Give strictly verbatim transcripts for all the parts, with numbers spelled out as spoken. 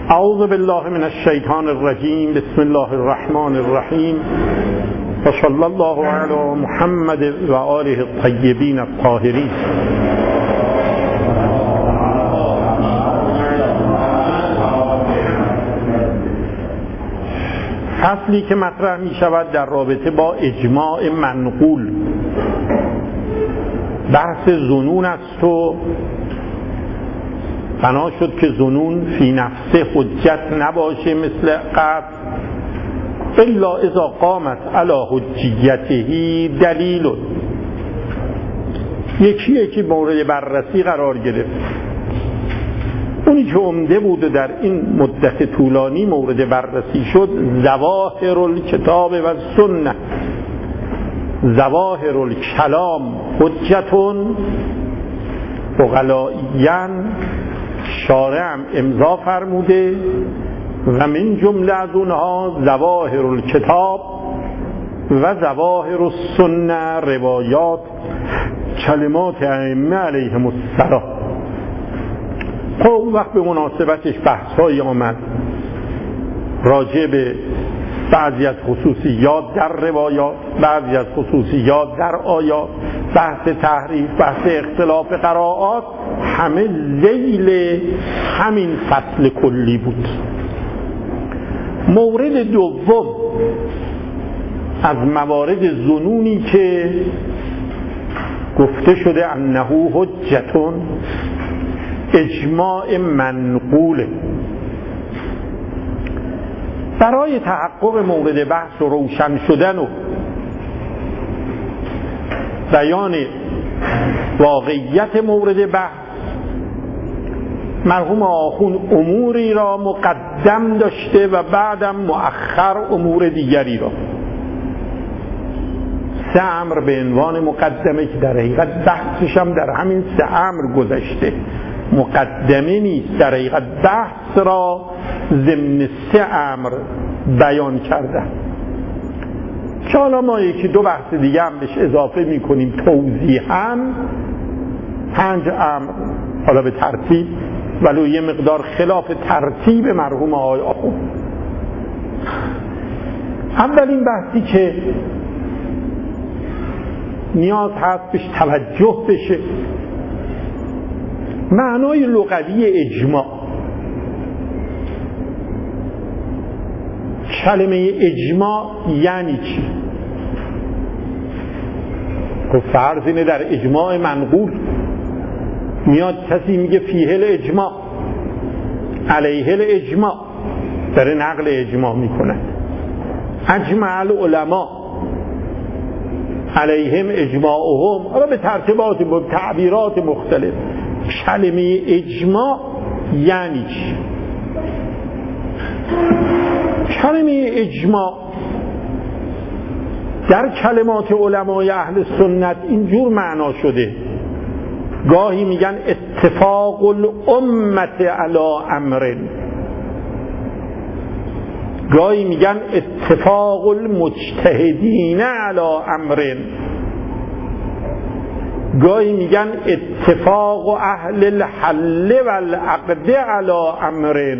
اعوذ بالله من الشیطان الرجیم. بسم الله الرحمن الرحیم و صلی الله علی محمد و آله الطیبین الطاهرین. فصلی که مطرح می شود در رابطه با اجماع منقول. بحث ظنون است و بنا شد که ظنون فی نفسه حجت نباشه مثل قطع، الا اذا قامت علی حجیته دلیل. یکی یکی مورد بررسی قرار گرفت. اونی که عمده بود و در این مدت طولانی مورد بررسی شد ظواهر الکتاب و سنت. ظواهر الکلام حجتون اغلائیاً شارع هم امضا فرموده و من جمله از اونها ظواهر الکتاب و ظواهر السنه، روایات کلمات ائمه علیهم السلام. خب وقت به مناسبتش بحث‌هایی آمد راجع به بعضی از خصوصیات در روایات، بعضی از خصوصیات در آیات، بحث تحریف، بحث اختلاف قرائات، همه ذیل همین فصل کلی بود. مورد دوم از موارد ظنونی که گفته شده انه حجتون، اجماع منقوله. برای تحقق مورد بحث و روشن شدن و بیان واقعیت مورد بحث، مرحوم آخوند اموری را مقدم داشته و بعدم مؤخر امور دیگری را. سه امر به عنوان مقدمه که در حقیقت بحثش هم در همین سه امر گذشته. مقدمه نیست، در حقیقت بحث را ضمن سه امر بیان کردن که حالا ما یکی دو بحث دیگه هم بهش اضافه میکنیم توضیحاً. پنج امر حالا به ترتیب، ولو یه مقدار خلاف ترتیب مرحوم آقای آخوند. اولین بحثی که نیاز هست بهش توجه بشه معنای لغوی اجماع. کلمه اجماع یعنی چی؟ خب فرض اینه در اجماع منقول میاد کسی میگه فیه الاجماع، علیه الاجماع، داره نقل اجماع میکنه. اجمع العلماء علیهم اجماعهم، حالا به ترتیبات و تعبیرات مختلف. کلمه اجماع یعنی چی؟ کلمه اجماع در کلمات علمای اهل سنت اینجور معنا شده. گاهی میگن اتفاق الامت علی امر، گاهی میگن اتفاق المجتهدین علی امر، گاهی میگن اتفاق اهل الحل والعقد علی امر.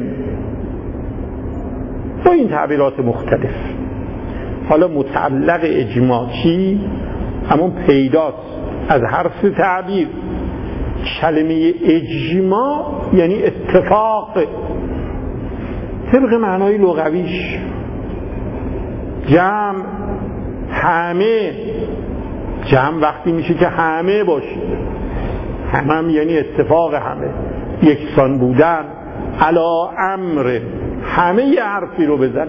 با این تعبیرات مختلف. حالا متعلق اجماع چی؟ همون پیداست از هر سه تعبیر. کلمه اجماع یعنی اتفاق طبق معنای لغویش. جمع همه، جمع وقتی میشه که همه باشه، همه هم یعنی اتفاق همه، یکسان بودن. علا امر، همه یه حرفی رو بزنن.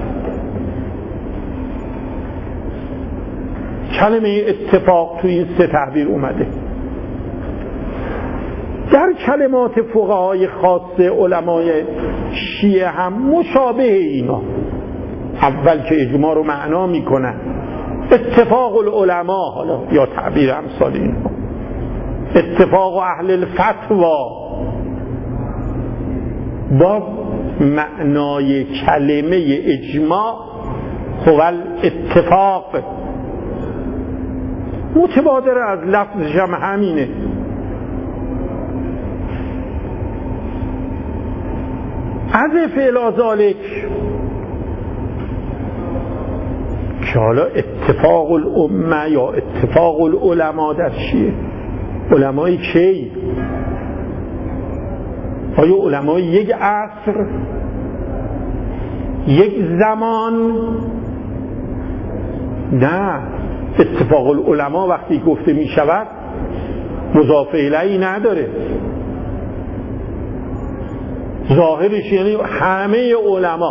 کلمه اتفاق تو این سه تعبیر اومده. در کلمات فقهای خاص علمای شیعه هم مشابه اینا. اول که اجماع رو معنا میکنن اتفاق العلماء، حالا یا تعبیر امثال اینا، اتفاق اهل الفتوا، با معنای کلمه اجماع هو الاتفاق. متبادر از لفظش هم همینه. اضف الی ذالک که حالا اتفاق الامه یا اتفاق العلماء در چیه؟ علمای کی؟ آیا علمای یک عصر، یک زمان؟ نه، اتفاق العلماء وقتی گفته می شود مضاف الیهی نداره، ظاهرش یعنی همه علما،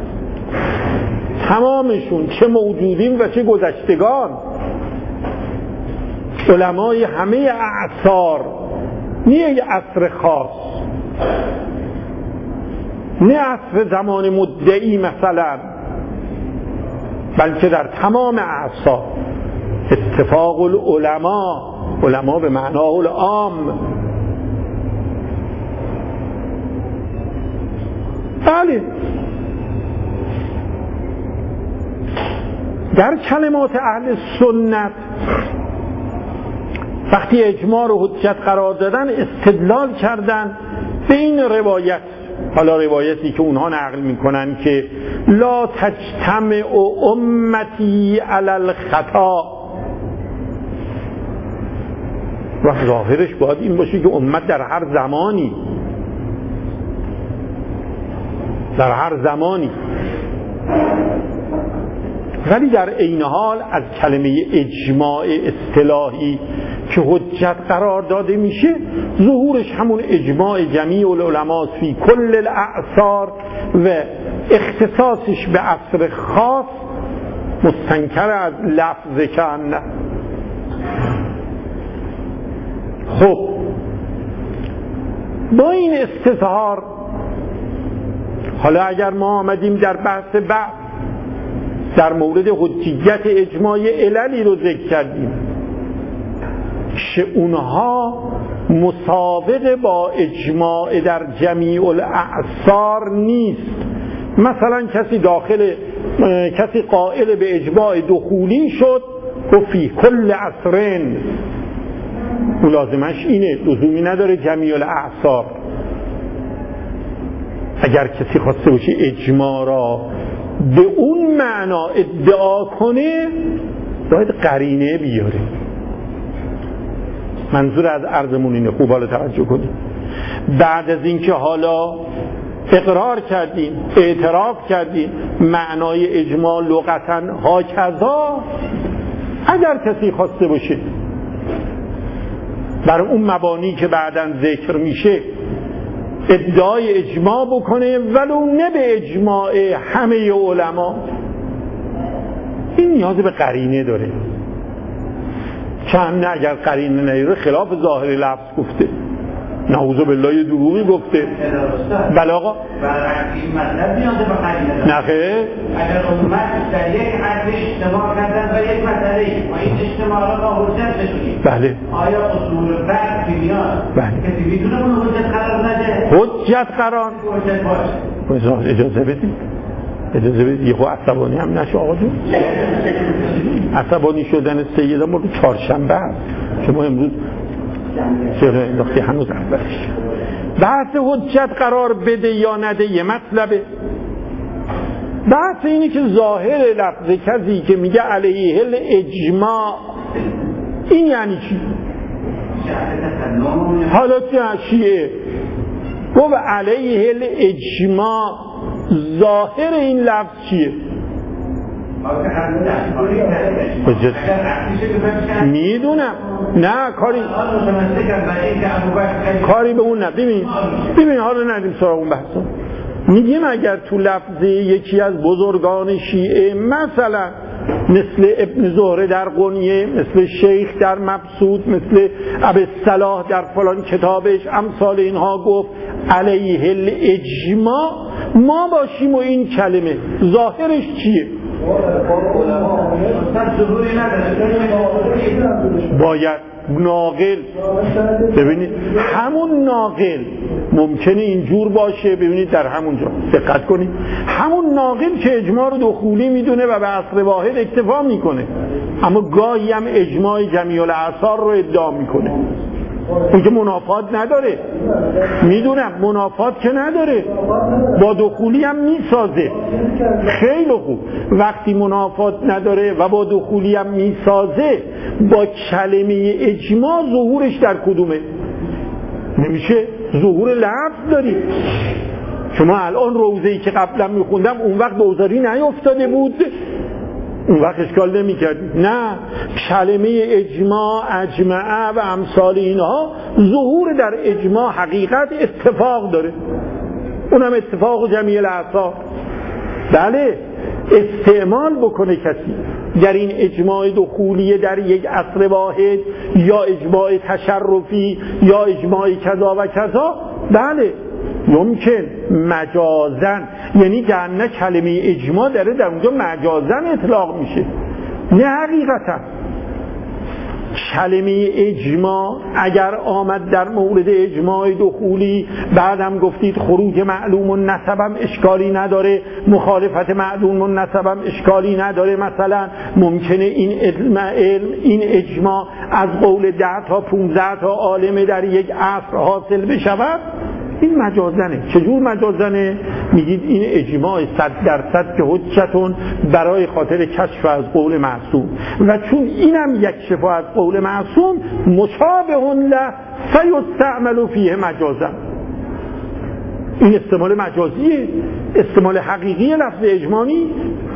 تمامشون، چه موجودین و چه گذشتگان، علمای همه اعصار، نه یک عصر خاص، نه عصر زمان مدعی مثلا، بلکه در تمام اعصار. اتفاق العلماء، علما به معناه العام. بله، در کلمات اهل سنت وقتی اجماع رو حجت قرار دادن استدلال کردن به این روایت، حالا روایتی که اونها نقل میکنن که لا تجتمع امتی علی الخطا، و ظاهرش باید این باشه که امت در هر زمانی در هر زمانی ولی در عین حال از کلمه اجماع اصطلاحی که حجت قرار داده میشه، ظهورش همون اجماع جمیع العلماء فی کل الاعصار و اختصاصش به عصر خاص مستنکر از لفظ کن. خب با این استظهار، حالا اگر ما آمدیم در بحث بعد در مورد حجیت اجماع عللی رو ذکر کردیم که اونها مسابقه با اجماع در جمیع الاعصار نیست. مثلا کسی داخل کسی قائل به اجماع دخولی شد و فی کل عصرین، اون لازمش اینه، لزومی نداره جمیع الاعصار. اگر کسی خواسته باشه اجماع را به اون معنا ادعا کنه باید قرینه بیاره. منظور از عرضمون اینه، خوب حالا توجه کنید. بعد از اینکه حالا اقرار کردیم، اعتراف کردیم معنای اجماع لغتاً هاکذا، اگر کسی خواسته باشه بر اون مبانی که بعداً ذکر میشه ادعای اجماع بکنه ولو نه به اجماع همه علما، این نیاز به قرینه داره. چند نه اگر قرینه نیاره خلاف ظاهر لفظ گفته، نعوذ بالله دروغی گفته. بله آقا، این مطلب نیاز به قرینه داره. نه خیر، اگر امت در یک حرف اجتماع کردن و یک مسئله ما این اجتماع را با حجت بشونیم، بله، آیا اصول فرق که میاد کسی میتونه اون حجت قرار نده؟ حجت قرار حجت باشه. اجازه بدید اجازه بدید یه خود عصبانی هم نشه آقا جون. عصبانی شدن سیده مورد چهارشنبه هست، شما امروز چرا انداختی هنوز اولش. بحث حجت قرار بده یا نده یه مطلبه. بحث اینه که ظاهر لفظ کسی که میگه علیه الاجماع این یعنی چی؟ حالا که شیعه گفت علیه الاجماع، ظاهر این لفظ چیه؟ میدونم، نه کاری کاری به اون نه. ببین ببین حالا ندیم سراغ اون بحثا. میگیم اگر تو لفظ یکی از بزرگان شیعه مثلا مثل ابن زهره در قنیه، مثل شیخ در مبسوط، مثل ابوالصلاح در فلان کتابش، امثال اینها گفت علیه الاجماع، ما باشیم و این کلمه ظاهرش چیه؟ باید ناقل، ببینید همون ناقل ممکنه اینجور باشه، ببینید در همونجا دقت کنید، همون ناقل که اجماع رو دخولی میدونه و به عصر واحد اکتفا میکنه، اما گاهی هم اجماع جمیع الاعصار رو ادعا میکنه. این که منافات نداره، میدونم منافات که نداره، با دخولی هم میسازه. خیلی خوب، وقتی منافات نداره و با دخولی هم میسازه، با کلمه اجماع ظهورش در کدومه؟ نمیشه ظهور لفظ داری. شما الان روزه‌ای که قبلا میخوندم اون وقت دوزاری نیافتاده بود، اون وقت اشکال نمی کردیم. نه، کلمه اجماع، اجمعه و امثال اینها ظهور در اجماع حقیقت اتفاق داره، اونم اتفاق جمیع الاعصار. بله، استعمال بکنه کسی در این اجماع دخولیه در یک عصر واحد یا اجماع تشرفی یا اجماع کذا و کذا، بله ممکن مجازن، یعنی در نه کلمه اجماع داره در اونجا مجازن اطلاق میشه، نه حقیقتا. کلمه اجماع اگر آمد در مورد اجماع دخولی، بعدم گفتید خروج معلوم و نسبم اشکالی نداره، مخالفت معلوم و نسبم اشکالی نداره. مثلا ممکنه این علم علم این اجماع از قول ده تا پونزده تا عالم در یک عصر حاصل بشود، این مجازنه. چجور مجازنه؟ میگید این اجماع صد درصد که حجتون برای خاطر کشف از قول معصوم، و چون اینم یک شفا از قول معصوم مشابه له فیستعمل فیه مجازن. این استعمال مجازیه، استعمال حقیقی لفظ اجماعی.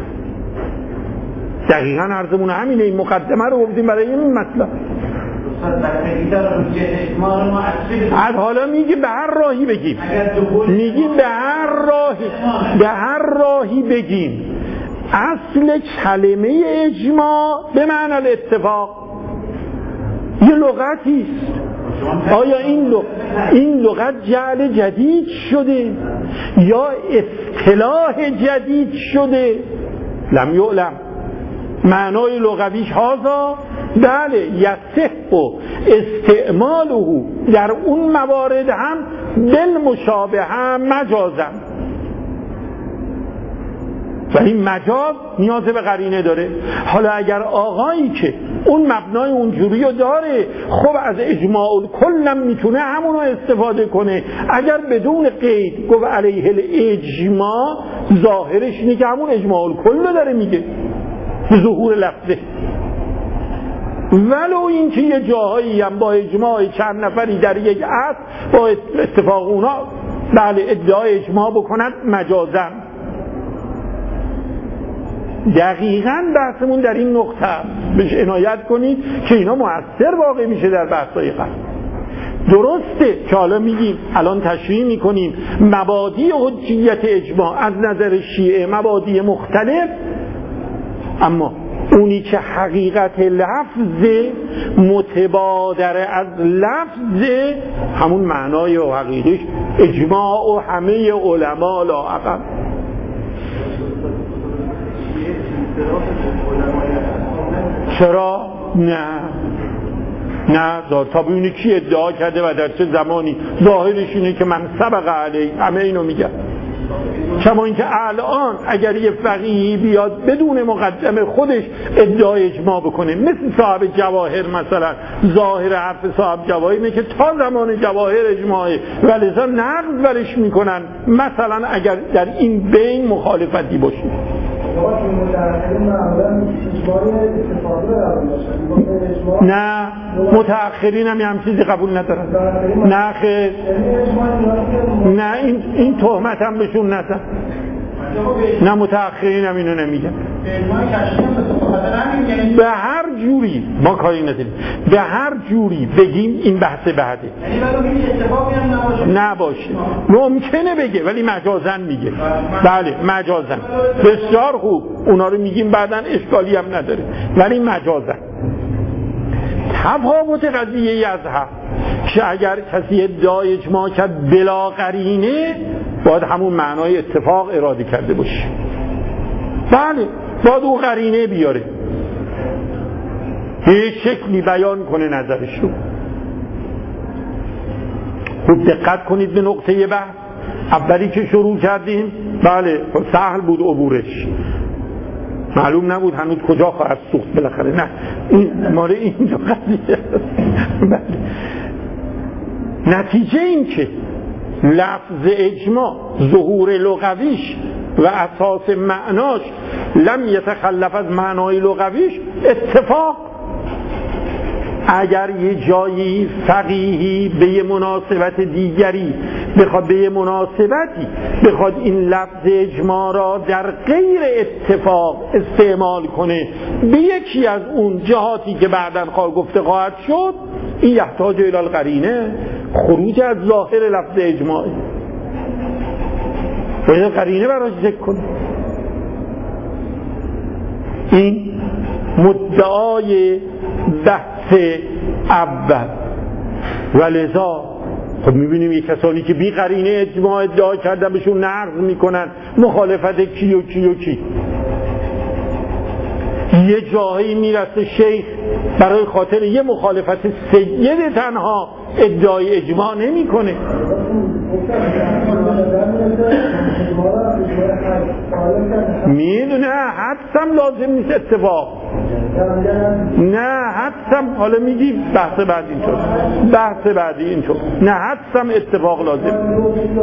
دقیقاً عرضمون همینه، این مقدمه رو گفتیم برای این مطلب. از حالا میگی به هر راهی بگیم، میگی به هر راهی به هر راهی بگیم. اصل کلمه اجماع به معنی الاتفاق یه لغتی است. آیا این لغت این لغت جعل جدید شده یا اصطلاح جدید شده؟ لم یعلم. معنای لغویش هازا، بله یصح استعماله در اون موارد هم بالمشابه هم مجازم. و این مجاز نیاز به قرینه داره. حالا اگر آقایی که اون مبنای اونجوری رو داره، خب از اجماع الکل هم میتونه همون رو استفاده کنه. اگر بدون قید گفت علیه الاجماع، ظاهرش اینه که همون اجماع الکل رو داره میگه ظهور لفظه. ولو این که یه جاهایی هم با اجماع چند نفری در یک عصر با اتفاق اونا بله ادعای اجماع بکنند مجازن. دقیقاً بحثمون در این نقطه بهش عنایت کنید که اینا مؤثر واقع میشه در بحث‌های قبل. درسته که حالا میگیم الان تشریح میکنیم مبادی حجیت اجماع از نظر شیعه مبادی مختلف، اما اونی که حقیقت لفظ متبادر از لفظ همون معنای و حقیقیش اجماع و همه علما لااقل. چرا؟ نه نه تا ببینی کی ادعا کرده و در چه زمانی. ظاهرش اینه که من سبق علیه، همه اینو میگن. کما اینکه الان اگر یه فقیهی بیاد بدون مقدمه خودش ادعای اجماع بکنه، مثل صاحب جواهر مثلا، ظاهر حرف صاحب جواهر اینه که تا زمان جواهر اجماعه و لذا نقض برش میکنن، مثلا اگر در این بین مخالفتی باشه. نه متأخرین هم هم چیزی قبول ندارن. نه خیر، نه این این تهمت هم بهشون نزن. نه متأخرین هم اینو نمیگن. به هر جوری ما کاری نداریم، به هر جوری بگیم این بحث بعده نباشه. ممکنه بگه ولی مجازن میگه. بله مجازن، بسیار خوب، اونا رو میگیم بعدن اشکالی هم نداره، ولی مجازن. تفاوت قضیه از هم که اگر کسی ادعای اجماع کرد بلا قرینه، باید همون معنای اتفاق اراده کرده باشه. بله باید او قرینه بیاره، به شکلی بیان کنه نظرش رو. خوب دقت کنید به نقطه بحث اولی که شروع کردیم. بله سهل بود عبورش، معلوم نبود هنوز کجا خواهد سوخت بالاخره. نه این ماره اینجا قضیه. بله نتیجه این که لفظ اجماع ظهور لغویش و اساس معناش لم یتخلف از معنای لغویش اتفاق. اگر یه جایی فقیهی به یه مناسبت دیگری بخواد به یه مناسبتی بخواد این لفظ اجماع را در غیر اتفاق استعمال کنه به یکی از اون جهاتی که بعداً خواهد گفته خواهد شد، این یحتاج الی القرینه، خروج از ظاهر لفظ اجماع باید قرینه براش ذکر کنه. این مدعای بحث اول. ولذا خب میبینیم یک کسانی که بی قرینه اجماع ادعا کردن بهشون نقض میکنن مخالفت کی و کی و کی. یه جایی میرسه شیخ برای خاطر یه مخالفت سید تنها ادعای اجماع نمیکنه. میدونه حدسم لازم نیست اتفاق، نه حدسم، حالا میگی بحث بعدی اینطور، بحث بعدی اینطور، نه حدسم اتفاق لازم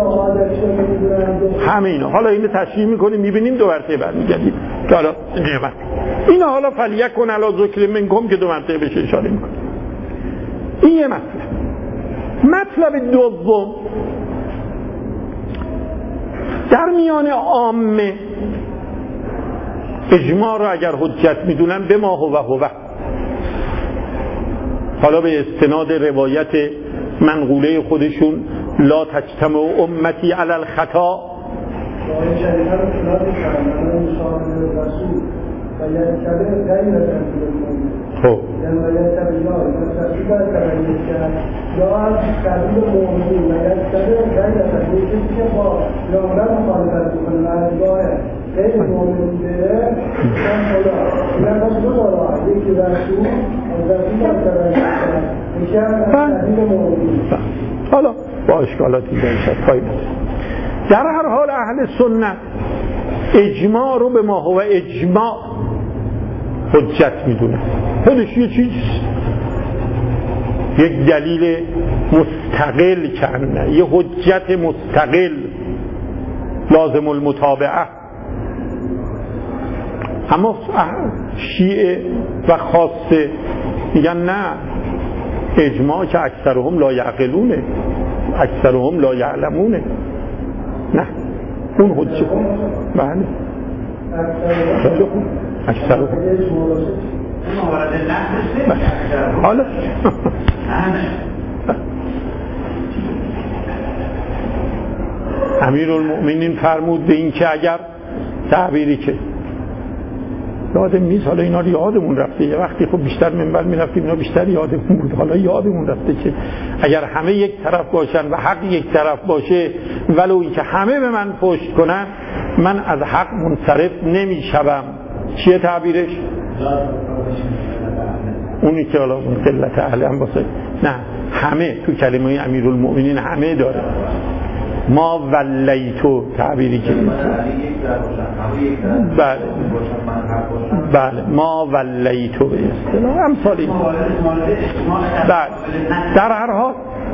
همین. حالا اینو تشریح میکنیم میبینیم دو مرتبه برمیگردیم که حالا قیمت این حالا فلیکن علی ذکر منکم که دو مرتبه بهش اشاره میکنیم. این یه مطلب. مطلب دوم در میان عامه اجماع را اگر حجت میدونن به ما هو هو، حالا به استناد روایت منقوله خودشون لا تجتمع امتی علی الخطا، خب حالا با اشکالاتی داشت فایده. در هر حال اهل سنت اجماع رو به ما هو اجماع حجت میدونه. خودش یه چیز، یک دلیل مستقل کنه، یه حجت مستقل لازم المتابعه. اما شیعه و خاصه میگن نه، اجماع که اکثرهم لا یعقلونه، اکثرهم لا یعلمونه، نه اون حجت. بله اکثرهم حالا امیرالمؤمنین فرمود به این که اگر تعبیری که یادم نیست، حالا اینا رو یادمون رفته، یه وقتی خب بیشتر منبر میرفتیم اینا بیشتر یادمون بود، حالا یادمون رفته که اگر همه یک طرف باشن و حق یک طرف باشه ولو این که همه به من پشت کنن من از حق منصرف نمیشم. چیه تعبیرش؟ اونی که حالا قلت اهل هم باشه، نه همه تو کلمه امیرالمؤمنین همه داره. ما ولیتو تعبیری که بله بله ما ولیتو به اصطلاح امثالی. بله در هر حال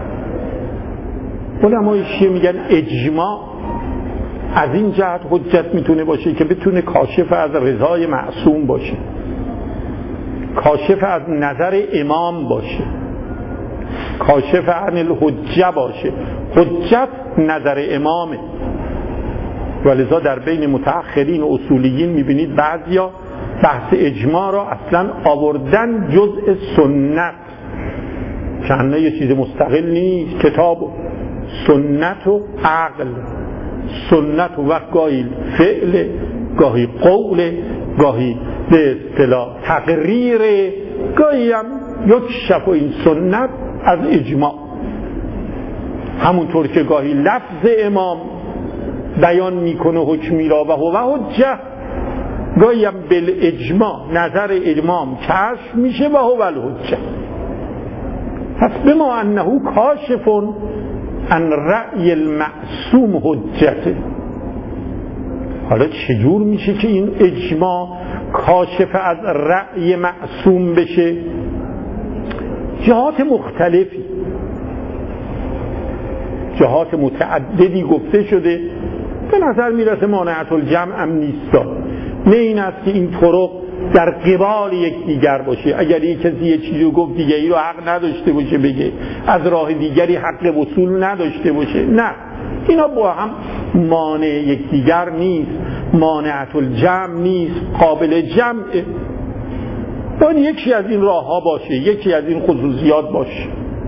علمای شیعه میگن اجماع از این جهت حجت میتونه باشه که بتونه کاشف از رضای معصوم باشه، کاشف از نظر امام باشه، کاشف عن الحجه باشه. حجت نظر امامه. ولذا در بین متأخرین و اصولیین میبینید بعضیا بحث اجماع را اصلا آوردن جزء سنت، چنانه یه چیز مستقل نیست، کتاب و سنت و عقل، سنت و وقت گاهی فعل، گاهی قول، گاهی به اصطلاح تقریر، گاهی هم یک شف و این سنت از اجماع. همونطور که گاهی لفظ امام بیان میکنه حکمی را و هو حجه، گاهی هم بالاجماع نظر امام کشف میشه و هو الحجه. پس بما انه کاشف عن رأی المعصوم حجته. حالا چجور میشه که این اجماع کاشف از رأی معصوم بشه؟ جهات مختلفی. جهات متعددی گفته شده، به نظر میرسه مانعت الجمع هم نیستا. نه این است که این طرق در قبال یک دیگر باشه، اگر یک کسی یه چیزی رو گفت دیگری رو حق نداشته باشه بگه، از راه دیگری حق وصول نداشته باشه. نه، اینا با هم مانع یک دیگر نیست، مانعت الجمع نیست، قابل جمعه. باید یکی از این راه ها باشه، یکی از این خصوصیات باشه.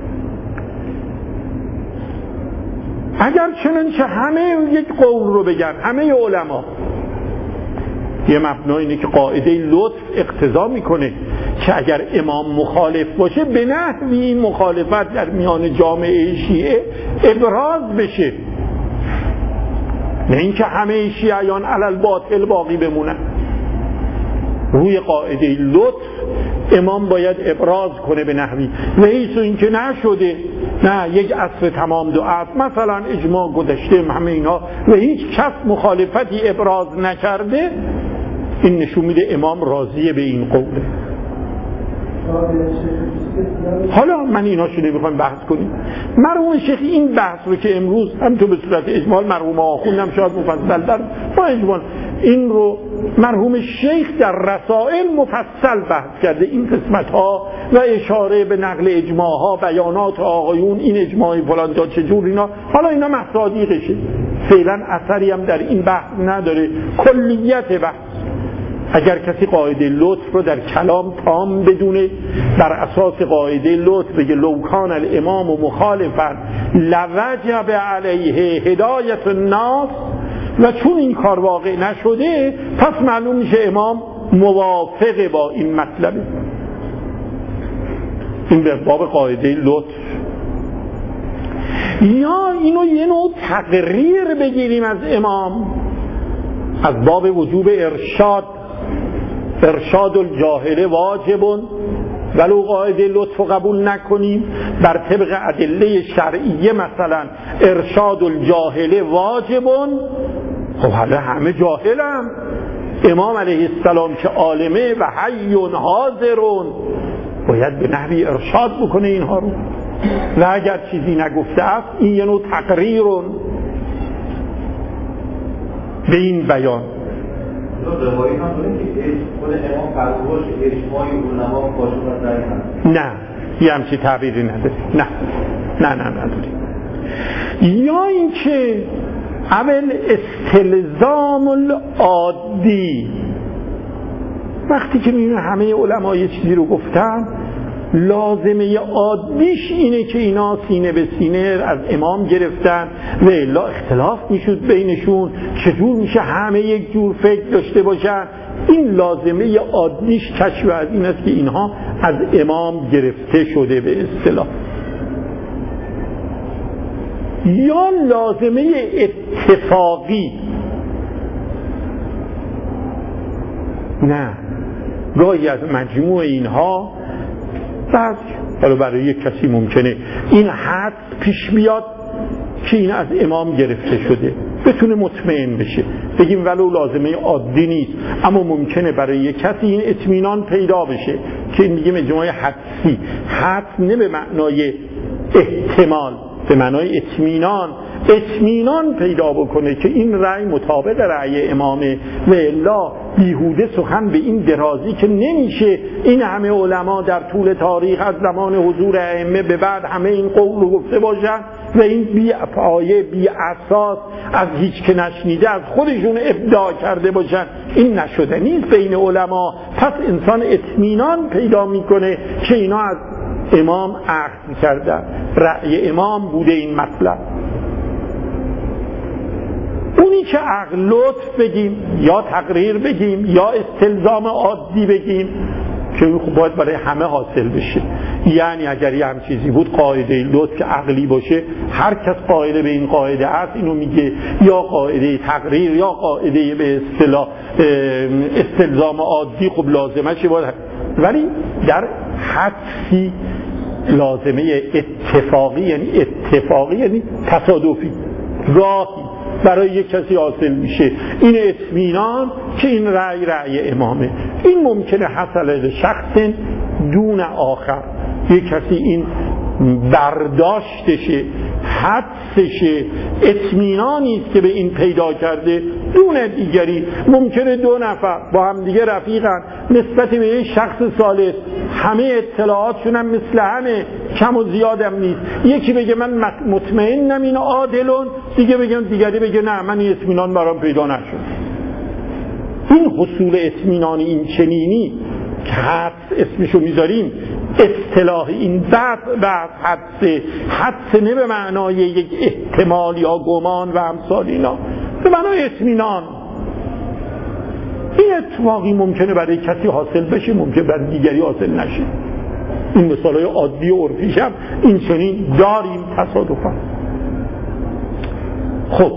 اگر چنانچه همه یک قول رو بگن، همه علما، یه مبنا اینه که قاعده لطف اقتضا میکنه که اگر امام مخالف باشه به نحوی این مخالفت در میان جامعه شیعه ابراز بشه، نه اینکه همه شیعیان علی الباطل باقی بمونن. روی قاعده لطف امام باید ابراز کنه به نحوی، و ایسو این که نشده، نه یک عصر تمام دو عصر مثلا اجماع گذشته همه اینا و هیچ کس مخالفتی ابراز نکرده، این نشون میده امام راضیه به این قوله. حالا من ایناشو نمیخوام بحث کنیم. مرحوم شیخ این بحث رو که امروز هم تو به صورت اجمال مرحوم آخوندم شاید مفصل در با اجمال این رو مرحوم شیخ در رسائل مفصل بحث کرده، این قسمت ها و اشاره به نقل اجماع ها، بیانات آقایون، این اجماع فلان تا چجور اینا، حالا اینا مصادیقشه، فعلا اثری هم در این بحث نداره. کلیت بحث اگر کسی قاعده لطف رو در کلام تام بدونه، بر اساس قاعده لطف بگه لو کان الامام مخالفا لوجب علیه هدایت الناس، و چون این کار واقع نشده پس معلوم میشه امام موافق با این مطلبه. این به باب قاعده لطف. یا اینو یه نوع تقریر بگیریم از امام از باب وجوب ارشاد، ارشاد الجاهل واجبون، ولو قاعده لطف قبول نکنیم بر طبق ادله شرعیه، مثلا ارشاد الجاهل واجبون، خب حالا همه جاهلم، امام علیه السلام که عالمه و حی حاضرون باید به نحوی ارشاد بکنه اینها رو، و اگر چیزی نگفته است این یه نوع تقریرون به این بیان. نه یه همچی تعبیری نداره، نه نه نه نداره. یا این که اول استلزام العادی، وقتی که میبینه همه علما یه چیزی رو گفتن، لازمه عادیش اینه که اینا سینه به سینه از امام گرفتن و الا اختلاف میشد بینشون، چجور میشه همه یک جور فکر داشته باشن. این لازمه عادیش کشف از این است که اینها از امام گرفته شده به اصطلاح. یا لازمه اتفاقی، نه گاهی از مجموع اینها بعض حالا برای یک کسی ممکنه این حد پیش بیاد که این از امام گرفته شده، بتونه مطمئن بشه، بگیم ولو لازمه عادی نیست، اما ممکنه برای یک کسی این اطمینان پیدا بشه که این میگیم اجماع حدسی، حد نه به معنای احتمال، به معنای اطمینان، اطمینان پیدا بکنه که این رأی مطابق رأی امامه، و الا بیهوده سخن به این درازی که نمیشه این همه علما در طول تاریخ از زمان حضور ائمه به بعد همه این قول رو گفته باشن و این بی پایه بی اساس از هیچ که نشنیده از خودشون ابداع کرده باشن. این نشده نیست بین علما، پس انسان اطمینان پیدا میکنه که اینا از امام اخذ کردن، رأی امام بوده این مطلب. اونی که عقل لطف بگیم یا تقریر بگیم یا استلزام عادی بگیم که خب باید برای همه حاصل بشه، یعنی اگر یه هم چیزی بود قاعده لطف که عقلی باشه، هر کس قائل به این قاعده است اینو میگه، یا قاعده تقریر یا قاعده به اصطلاح استلزام عادی خب لازمه چه باید، ولی در حدسی لازمه اتفاقی، یعنی اتفاقی یعنی تصادفی، راهی برای یک کسی حاصل میشه این اطمینان که این رأی رأی امامه. این ممکنه حصل شخص دون آخر، یک کسی این برداشتشه حدسش اطمینانی است که به این پیدا کرده دون دیگری. ممکنه دو نفر با هم دیگه رفیقن، نسبت به یک شخص ثالث همه اطلاعاتشون هم مثل همه، کم و زیادم نیست. یکی بگه من مطمئنم این عادلون، دیگه بگه دیگری بگه نه من این اطمینان برام پیدا نشد. این حصول اطمینان این چنینی که حدس اسمشو میذاریم، اصطلاح این بحث بحث حدسه. حدس نه به معنای یک احتمال یا گمان و امثال اینا، به معنای اطمینان. این اتفاقی ممکنه برای کسی حاصل بشه، ممکنه برای دیگری حاصل نشه. این مثالای عادی و عرفیش هم این چنین داریم تصادفا. خب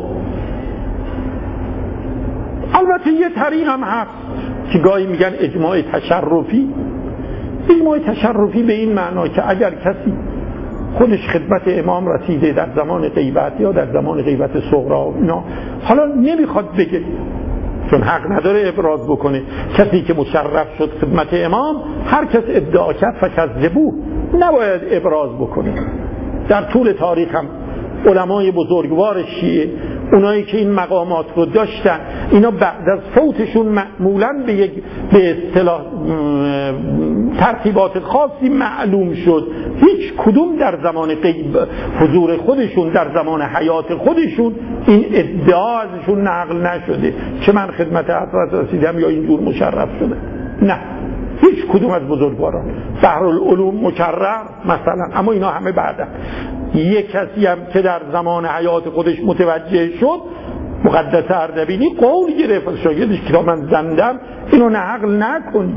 البته یه طریق هم هست که گاهی میگن اجماع تشرفی. اجماع تشرفی به این معنا که اگر کسی خودش خدمت امام رسیده در زمان غیبت یا در زمان غیبت صغرا اینا، حالا نمیخواد بگه چون حق نداره ابراز بکنه، کسی که مشرف شد خدمت امام هر کس ادعا کرد فکذبوه، نباید ابراز بکنه. در طول تاریخ هم علمای بزرگوار شیعه، اونایی که این مقامات رو داشتن، اینا بعد از فوتشون معمولاً به یک به اصطلاح ترتیبات خاصی معلوم شد. هیچ کدوم در زمان غیب حضور خودشون، در زمان حیات خودشون این ادعا ازشون نقل نشده که من خدمت حضرت رسیدم یا اینجور مشرف شده. نه، هیچ کدوم از بزرگواران. بحرالعلوم مکرر مثلا، اما اینا همه بعدن. یک کسی هم که در زمان حیات خودش متوجه شد، مقدس اردبیلی قول گرفت شاگردش که من زندم اینو نقل نکنی،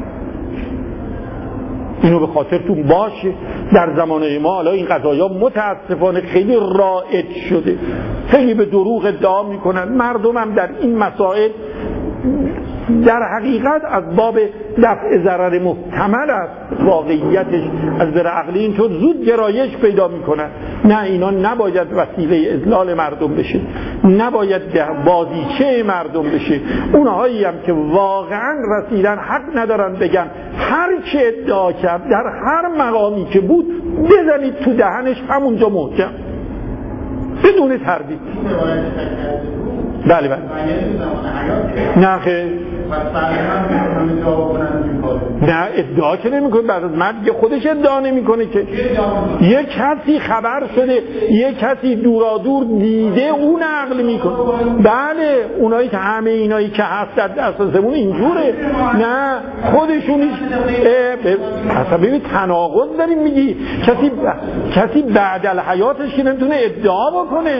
اینو به خاطرتون باشه. در زمان ما حالا این قضایا متاسفانه خیلی رایج شده، خیلی به دروغ ادعا میکنن. مردم هم در این مسائل در حقیقت از باب دفع ضرر محتمل است، واقعیتش از نظر عقلی اینطور زود گرایش پیدا میکنن. نه، اینا نباید وسیله اضلال مردم بشه، نباید بازیچه مردم بشه. اونهایی هم که واقعا رسیدن حق ندارن بگن هر چه ادعا کرد در هر مقامی که بود بزنید تو دهنش همونجا محکم بدون تردید. بله بله. نه خیلی نه ادعا که نمی کنه، بعد از مرگ خودش ادعا نمی کنه که یک کسی خبر شده، یک کسی دورادور دیده اون نقل می کنه. بله، اونایی که همه اینایی که هست در اساسمون اینجوره. نه خودشونیش اصلا ببین تناقض داریم میگی. کسی کسی بعد الحیاتش که نمیتونه ادعا بکنه.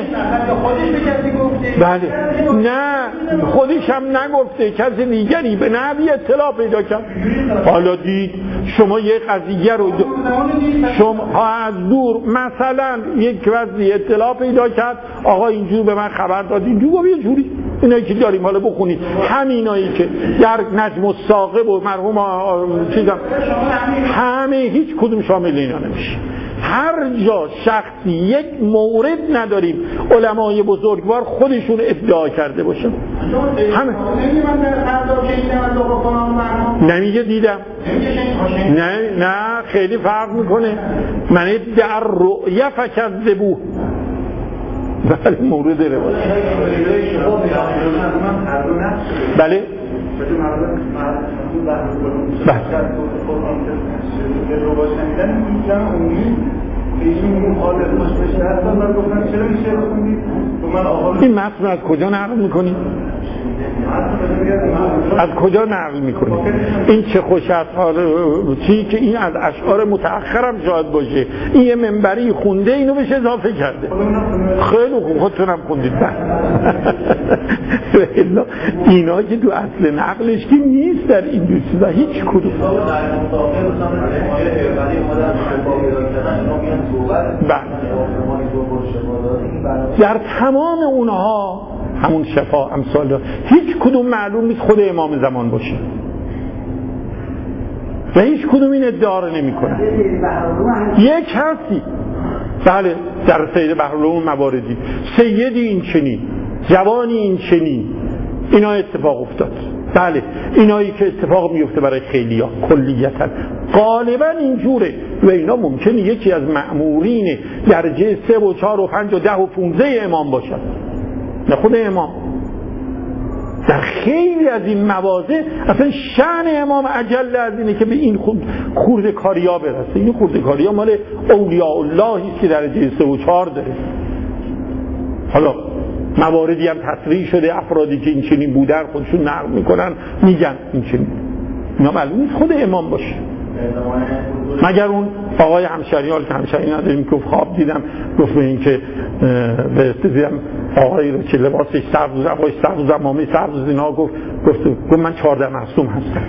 بله نه، خودش هم نگفته، کسی دیگری به نحوی اطلاع پیدا کرد. حالا دید شما یک قضیه رو شما از دور مثلا یک وضعی اطلاع پیدا کرد، آقا اینجور به من خبر داد، اینجور گفت یه جوری. اینایی که داریم حالا بخونید، همینایی که در نجم الثاقب و مرحوم چیزم همه هیچ کدوم شامل اینا نمیشه. هر جا شخصی یک مورد نداریم علمای بزرگوار خودشون ادعا کرده باشن. همه نمیگه دیدم، نه نه خیلی فرق میکنه. من در رؤیه فکذبوه. بله مورد روایت. بله این متن از کجا نقل میکنی؟ از کجا نقل میکنی؟ این چه خوش اشعار چی که این از اشعار متأخرم شاید باشه. این یه منبری خونده اینو بهش اضافه کرده. خیلی خوب، خودتونم خوندید. اینا که تو اصل نقلش که نیست در این دو چیزا هیچ کدوم. در تمام اونها همون شفا امثال دار. هیچ کدوم معلوم نیست خود امام زمان باشه و هیچ کدوم این ادعا رو نمی کنه. یک کسی بله در سید بحرالعلوم مواردی، سیدی این چنین، جوانی این چنین، اینا اتفاق افتاد. بله اینایی که اتفاق میفته برای خیلیا کلیتا غالبا اینجوره و اینا ممکنه یکی از مأمورین درجه سه و چهار و پنج و ده و پونزده امام باشد، نه خود امام. در خیلی از این مواضع اصلا شأن امام اجل از اینه که به این خود خورده کاریا برسه. این خورده کاریا مال اولیاء اللهی است که درجه سه و چهار داره. حالا مواردی هم تصریح شده، افرادی که این چنین بودن خودشون نقل میکنن میگن این چنین، اینا معلوم نیست خود امام باشه، مگر اون آقای همشریال که همشری نداریم که خواب دیدم گفت به این که به استیزیم آقایی رو که لباسش سبز و زباش سبز و زمامی سبز و اینا گفت گفت گفت من چهارده معصوم هستم.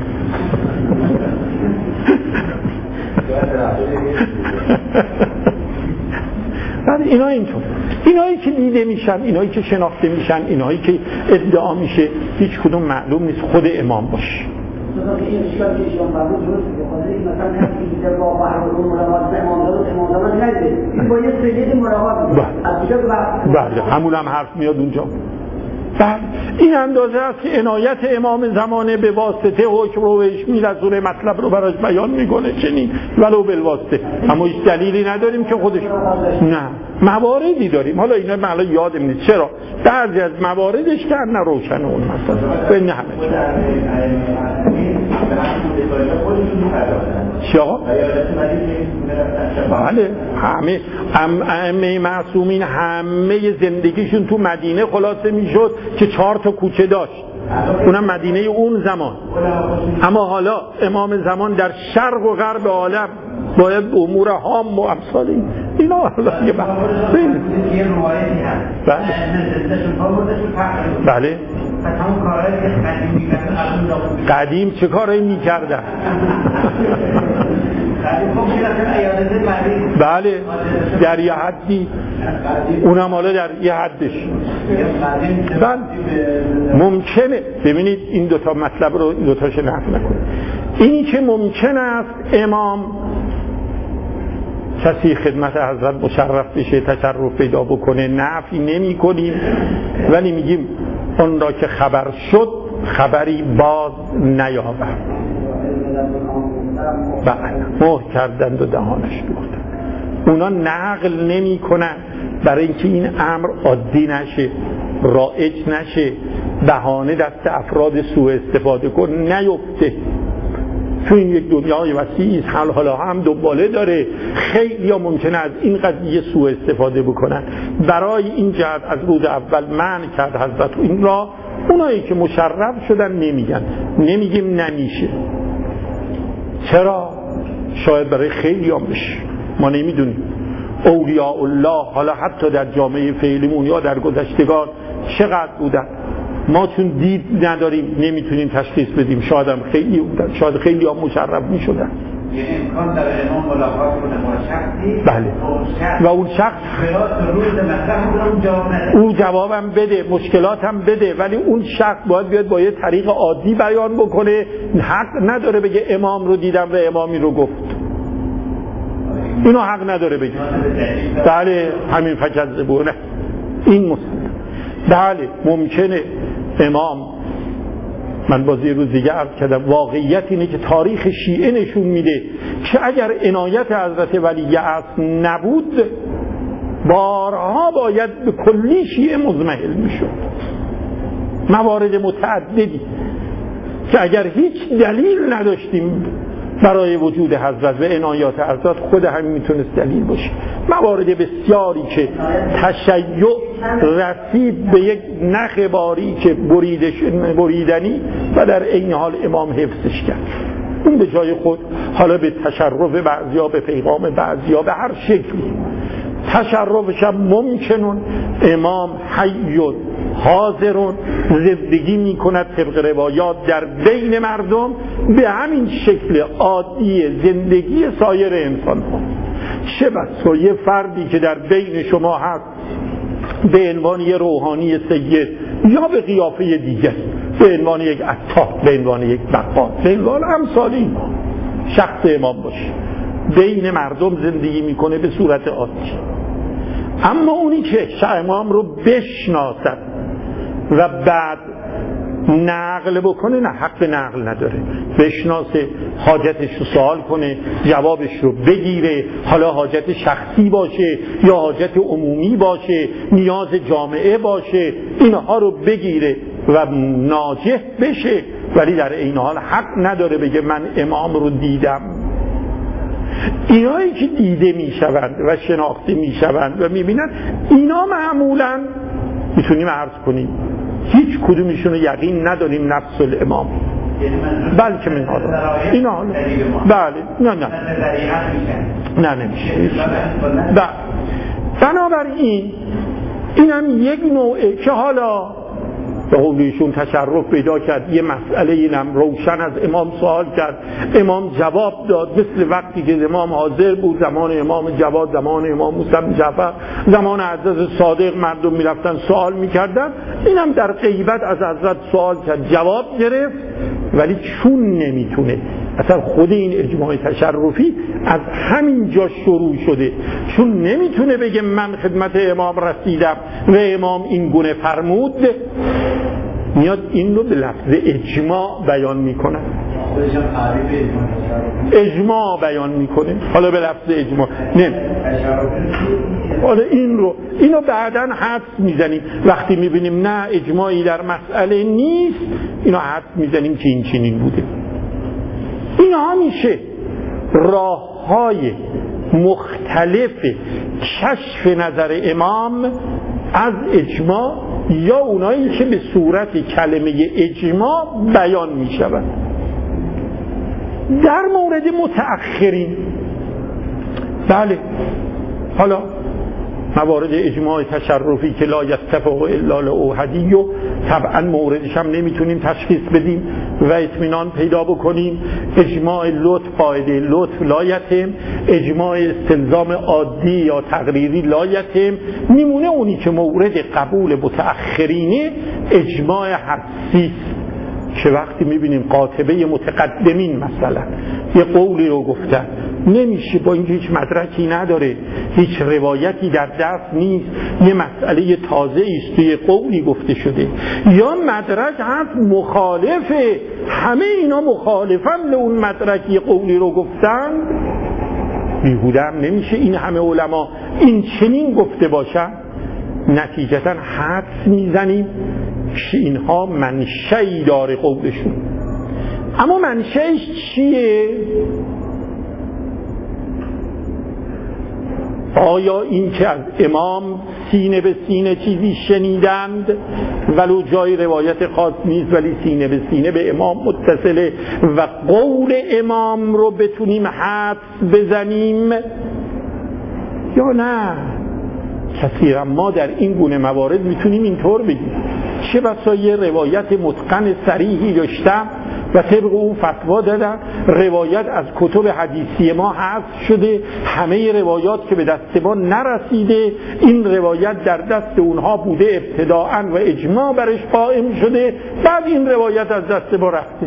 بعد اینا اینطور، اینایی که دیده میشن، اینایی که شناخته میشن، اینایی که ادعا میشه هیچ کدوم معلوم نیست خود امام باشه. این اشکال که ایشان فرمود درست بخاطر این مثلا کسی که با بحرون ملاقات به امام دارد امام دارد نگیده این باید سجد ملاقات از کجا که بله همون هم حرف میاد اونجا. بله این اندازه است که عنایت امام زمانه به واسطه حکم رو بهش میرسونه، مطلب رو براش بیان میکنه چنین ولو بالواسطه، اما هیچ دلیلی نداریم که خودش نه مواردی داریم. حالا اینا من الان یادم نیست چرا بعضی از مواردش که نه روشن اون مثلا به نه همه چرا؟ بله همه ائمه معصومین همه زندگیشون تو مدینه خلاصه میشد که چهار تا کوچه داشت، اونم مدینه اون زمان. اما حالا امام زمان در شرق و غرب عالم باید امور هام و امثال این اینا حالا یه بحث بله قدیم چه کاری میکردن؟ بله در یه حدی، اونم حالا در یه حدش. بله ممکنه ببینید این دوتا مطلب رو این دوتاش نقل نکنید. اینی که ممکن است امام کسی خدمت حضرت مشرف بشه تشرف پیدا بکنه نفی نمی کنیم، ولی میگیم اون را که خبر شد خبری باز نیاورد. بله مهر کردند و دهانش دوختند. اونا نقل نمی کنن برای اینکه این امر عادی نشه، رایج نشه، بهانه دست افراد سوء استفاده کن نیفته. تو این یک دنیای وسیعی حال حالا هم دنباله داره، خیلی ها ممکنه از این قضیه سوء استفاده بکنن. برای این جهت از روز اول منع کرد حضرت این را. اونایی که مشرف شدن نمیگن، نمیگیم نمیشه. چرا؟ شاید برای خیلی هم بشه، ما نمیدونیم. اولیاء الله حالا حتی در جامعه فعلیمون یا در گذشتگان چقدر بودن، ما چون دید نداریم نمیتونیم تشخیص بدیم. شاید هم خیلی بودن، شاید خیلی هم مشرف میشدن. یه امکان در امام ملاقات کنه با شخصی بله و اون شخص اون جوابم بده، مشکلاتم بده، ولی اون شخص باید بیاد با یه طریق عادی بیان بکنه. حق نداره بگه امام رو دیدم و امامی رو گفت، اینو حق نداره بگه. بله همین فکذبونه این مسلم. بله ممکنه امام، من باز یه روز دیگه عرض کردم، واقعیت اینه که تاریخ شیعه نشون میده که اگر عنایت حضرت ولی اصل نبود بارها باید به کلی شیعه مضمحل میشد. موارد متعددی که اگر هیچ دلیل نداشتیم برای وجود حضرت و عنایات حضرت، خود همین میتونست دلیل باشه. موارد بسیاری که تشیع رسید به یک نخ باری که بریدنی و در این حال امام حفظش کرد. اون به جای خود حالا به تشرف بعضیا، به پیغام بعضیا، به هر شکلی تشرفش هم ممکنون. امام حیون حاضرون زندگی می کند طبق روایات در بین مردم به همین شکل عادی زندگی سایر انسان ها. چه بسا یه فردی که در بین شما هست به عنوان یه روحانی سید یا به قیافه دیگر، به عنوان یک عطار، به عنوان یک بقال، به عنوان امثال این شخص امام باشه، بین مردم زندگی میکنه به صورت عادی. اما اونی که امام رو بشناسد و بعد نقل بکنه نه، حق نقل نداره. بشناسه، حاجتش رو سوال کنه، جوابش رو بگیره، حالا حاجت شخصی باشه یا حاجت عمومی باشه، نیاز جامعه باشه، اینها رو بگیره و ناجح بشه، ولی در این حال حق نداره بگه من امام رو دیدم. اینایی که دیده میشوند و شناخته میشوند و میبینند، اینا معمولا میتونیم عرض کنیم هیچ کدومشون رو یقین نداریم نفس الامام، بلکه من حالا اینا حالا بله نه نه نه نمیشه. بنابراین اینم یک نوعه که حالا به قولشون تشرف پیدا کرد، یه مسئله اینم روشن از امام سوال کرد، امام جواب داد، مثل وقتی که امام حاضر بود، زمان امام جواد، زمان امام موسی بن جعفر، زمان حضرت صادق مردم میرفتن سوال میکردن، اینم در غیبت از حضرت سوال کرد، جواب گرفت، ولی چون نمیتونه، اصلا خود این اجماع تشرفی از همین جا شروع شده، چون نمیتونه بگه من خدمت امام رسیدم و امام این گونه فرمود، میاد این رو به لفظ اجماع بیان میکنه، اجماع بیان میکنه، حالا به لفظ اجماع نه، حالا این رو اینو بعداً حدس میزنیم وقتی میبینیم نه اجماعی در مسئله نیست، اینو حدس میزنیم که این چنین بوده. اینها میشه راه‌های مختلف کشف نظر امام از اجماع یا اونایی که به صورت کلمه اجماع بیان میشوند. در مورد متأخرین بله، حالا موارد اجماع تشرفی که لا یتفق الا لاحدی و طبعا موردش هم نمیتونیم تشخیص بدیم و اطمینان پیدا بکنیم. اجماع لطف قاعده لطف لا یتم، اجماع استلزام عادی یا تقریری لا یتم. میمونه اونی که مورد قبول متأخرینه، اجماع حدسی که وقتی میبینیم قاطبه متقدمین مثلا یه قولی رو گفتن، نمیشه با اینکه هیچ مدرکی نداره، هیچ روایتی در دست نیست، یه مسئله تازه است توی قولی گفته شده، یا مدرک هست مخالفه، همه اینا مخالفن به اون مدرک یه قولی رو گفتن، بیهوده هم نمیشه این همه علما این چنین گفته باشن. نتیجتا حدس میزنیم که اینها منشأی داره قولشون، اما منشأش چیه؟ آیا این که از امام سینه به سینه چیزی شنیدند ولو جای روایت خاص نیست ولی سینه به سینه به امام متصله و قول امام رو بتونیم حدس بزنیم، یا نه کثیرا ما در این گونه موارد میتونیم اینطور بگیم چه بسا یه روایت متقن صریحی داشتم و طبق اون فتوا دادن، روایت از کتب حدیثی ما حذف شده، همه روایات که به دست ما نرسیده این روایت در دست اونها بوده ابتداءً و اجماع برش قائم شده، بعد این روایت از دست ما رفته.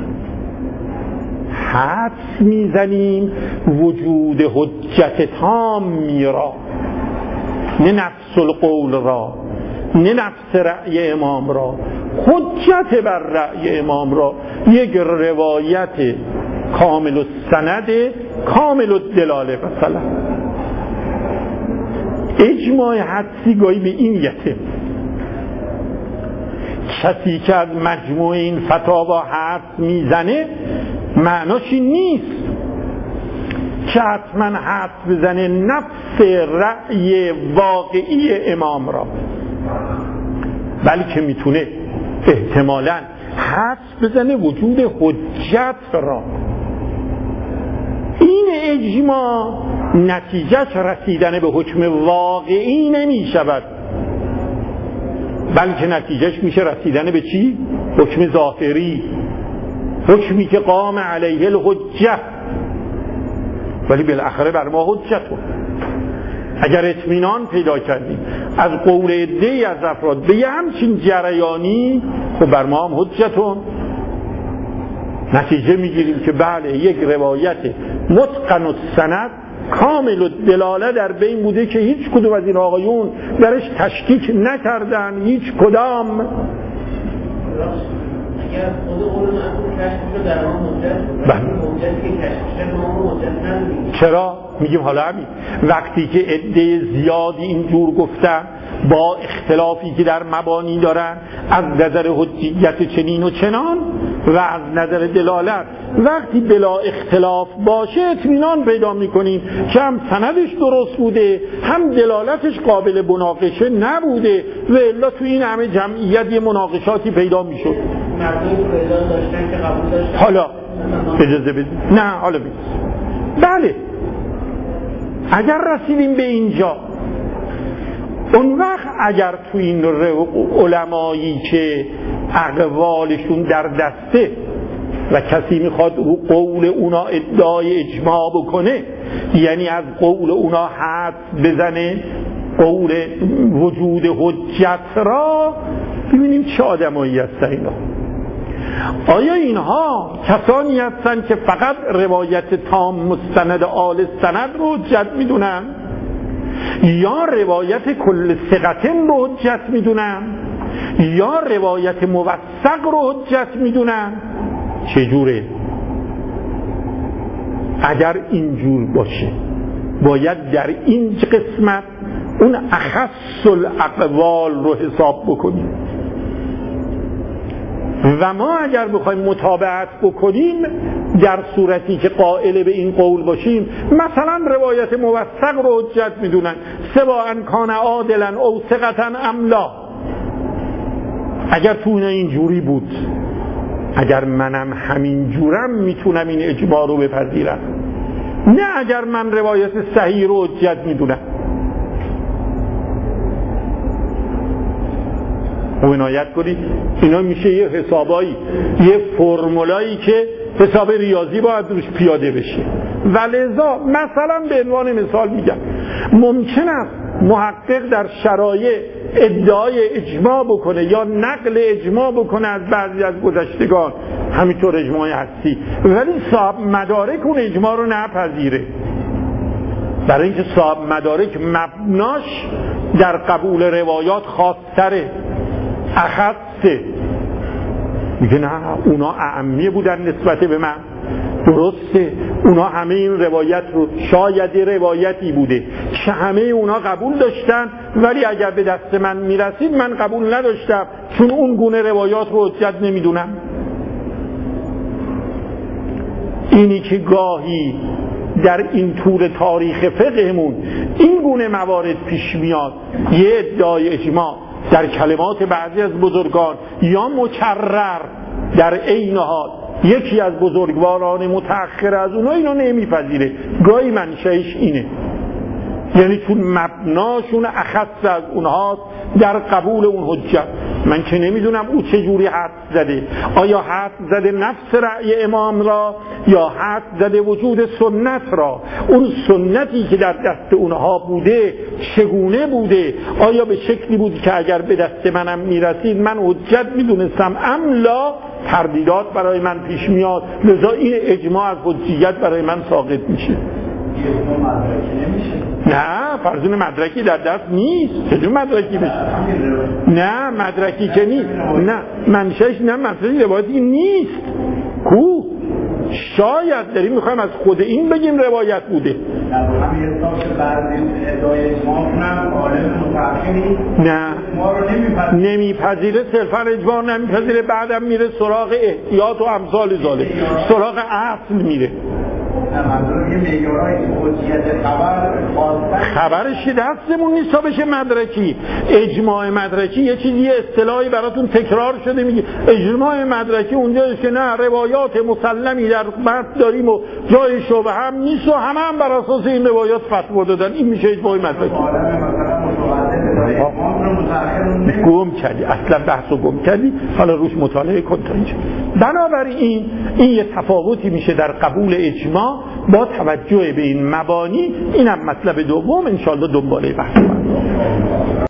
حدس میزنیم وجود حجت تامی را، نه نفس القول را، نه نفس رأی امام را، حجت بر رأی امام را، یک روایت کامل السند کامل الدلاله مثلا. اجماع حدسی گاهی به این یتم، کسی که از مجموع این فتاوا حدس میزنه معناش این نیست که حتما حدس بزنه نفس رأی واقعی امام را، بلکه میتونه احتمالاً حدس بزنه وجود حجت را. این اجماع نتیجهش رسیدن به حکم واقعی نمی شود، بلکه نتیجهش میشه رسیدن به چی؟ حکم ظاهری، حکمی که قام علیه الحجه، ولی بالاخره بر ما حجته. اگر اطمینان پیدا کردیم از قول عده‌ای از افراد به یه همچین جریانی، خب بر ما هم حجتون، نتیجه میگیریم که بله یک روایت متقن السند کامل الدلاله در بین بوده که هیچ کدوم از این آقایون درش تشکیک نکردن، هیچ کدام. چرا؟ میگیم حالا همین وقتی که عده زیادی اینجور گفتن با اختلافی که در مبانی دارن از نظر حجیت چنین و چنان و از نظر دلالت، وقتی بلا اختلاف باشه اطمینان پیدا میکنیم که هم سندش درست بوده هم دلالتش قابل مناقشه نبوده و الا تو این همه جمعیت یه مناقشاتی پیدا میشد. حالا اجازه بدید نه حالا بدید بله اگر رسیدیم به اینجا اون وقت اگر تو این علمایی که اقوالشون در دسته و کسی میخواد رو قول اونا ادعای اجماع بکنه، یعنی از قول اونا حد بزنه قول وجود حجت را، ببینیم چه آدمایی هستن اینا. آیا اینها کسانی هستن که فقط روایت تام مستند آل سند رو حجت میدونن یا روایت کل ثقتن رو حجت میدونن یا روایت موثق رو حجت میدونن؟ چجوره؟ اگر اینجور باشه باید در این قسمت اون اخص الاقوال رو حساب بکنیم و ما اگر بخوایم متابعت بکنیم در صورتی که قائل به این قول باشیم، مثلا روایت موثق رو حجت میدونن سواء کان عادلا او ثقتا ام لا. اگر تو این جوری بود، اگر منم همین جورم میتونم این اجماع رو بپذیرم، نه اگر من روایت صحیح رو حجت میدونم. و عنایت کنید اینا میشه یه حسابایی، یه فرمولایی که حساب ریاضی باید روش پیاده بشه. ولذا مثلا به عنوان مثال میگم ممکن است محقق در شرایع ادعای اجماع بکنه یا نقل اجماع بکنه از بعضی از گذشتگان، همینطور اجماع هستی، ولی صاحب مدارک اون اجماع رو نپذیره، برای اینکه صاحب مدارک مبناش در قبول روایات خاص‌تره، اخصه. میگه نه اونا اعمیه بودن نسبت به من. درسته اونا همه این روایت رو، شاید روایتی بوده که همه اونا قبول داشتن ولی اگر به دست من میرسید من قبول نداشتم چون اون گونه روایات رو حجت نمیدونم. اینی که گاهی در این طور تاریخ فقهمون این گونه موارد پیش میاد، یه ادعای اجماع در کلمات بعضی از بزرگان یا مکرر در عین حال یکی از بزرگواران متأخر از اونها اینو نمیپذیره، گاهی منشأش اینه، یعنی چون مبناشون اخص از اونهاست در قبول اون حجت. من که نمیدونم او چجوری حد زده، آیا حد زده نفس رأی امام را یا حد زده وجود سنت را؟ اون سنتی که در دست اونها بوده چگونه بوده؟ آیا به شکلی بود که اگر به دست منم میرسید من حجت میدونستم ام لا؟ تردیدات برای من پیش میاد، لذا این اجماع از حجیت برای من ساقط میشه. نه فرضون مدرکی در دست نیست، چجور مدرکی بشه؟ نه مدرکی که نیست، نه منشأش نه مسئله روایتی نیست. کو شاید داریم میخوایم از خود این بگیم روایت بوده. نه نمیپذیره، صرفا اجماع نمیپذیره، بعدم میره سراغ احتیاط و امثال ذالک، سراغ اصل میره. خبرش که دستمون نیست تا بشه مدرکی. اجماع مدرکی یه چیزی اصطلاحی براتون تکرار شده، میگه اجماع مدرکی اونجاست که نه روایات مسلمی در متن داریم و جای شبهه هم نیست و همه هم بر اساس این روایات فتوا دادن، این میشه اجماع مدرکی. گم کردی، اصلا بحثو گم کردی، حالا روش مطالعه کن تا اینجا. بنابراین این یه تفاوتی میشه در قبول اجماع با توجه به این مبانی. اینم مطلب دوم، انشاءالله دنباله بحث